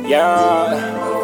Yeah.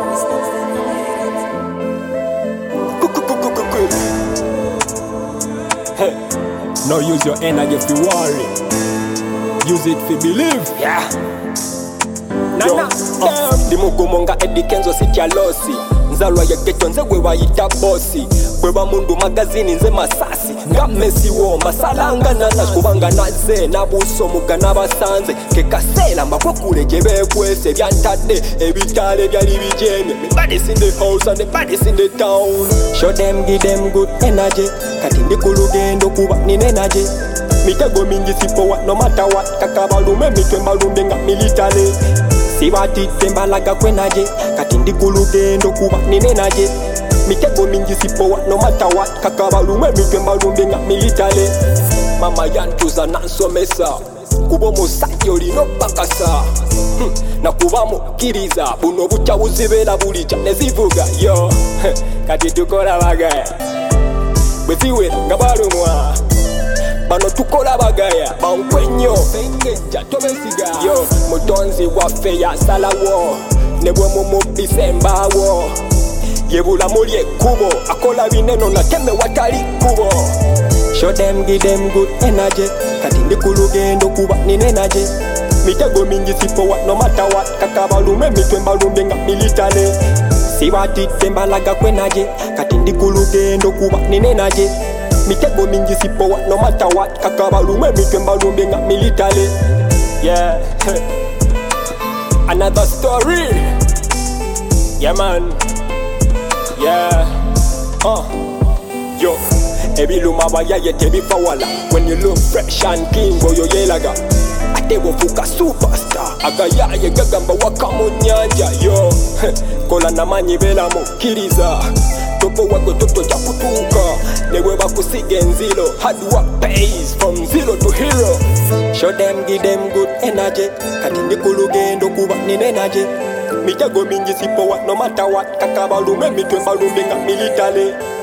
Now use your energy if you worry. Use it if you believe. Yeah. Nana, Dimugumonga Eddie Kenzo sitya losi. Nzalwa ya geto nze gwe bayita bossi. Gwe bamundu magazini nze masasi. Nga Messi wo masalanga nana kubanga naze nabuso muga nabasanze. Kekasela mabokule gye bekwese byantadde ebitale byali bijemye. Everybody's in the house and everybody's in the town. Show them, give them good energy. Kati ndi ku lugendo kuba nina energy. Mitego mingi sipowa no matter what. Kakabalume mitwe mbalumbe nga military. Sibatite mbalaga kwenaje. Kati ndi ku lugendo kuba nina energy. Mitego mingi sipowa no matter what. Kakabalume mitwe mbalumbe nga military. Mama yantuza nansomesa kuba omusajja olina bakasa na kuba mukkiriza buno bukya buzibera bulijja ne zivuga yo kati tukola bagaya bwe ziwera nga balumwa bano tukola bagaya bankwenyo engejja tobesiga yo mutonzi waffe yasalawo ne bwe mumubisa embaawo yebulamu lyekkubo akola bineno nateme watali kkubo. Show them, give them good energy. Kati ndi ku lugendo kuba nina energy. Mitego mingi sipowa no matter what. Kakabalume mitwe mbalumbe nga military. Sibatite mbalaga kwenaje. Kati ndi ku lugendo kuba nina energy. Mitego mingi sipowa no matter what. Kakabalume mitwe mbalumbe nga military. Yeah. Another story. Yeah man. Yeah. Yo. Ebiluma bayaye tebifawala. When you look fresh and clean boyo yelaga. Ate wofuka superstar. Agayaye gagamba waka mu nyanja. Yo, kola namanyi bela mukkiriza. Topo wako toto jakutuka. Newe bakusiga enzilo. Hard work pays from zero to hero. Show them, give them good energy. Kati ndi ku lugendo kuba nina energy. Mitego mingi sipowa no matter what. Kakabalume mitwe mbalumbe nga military.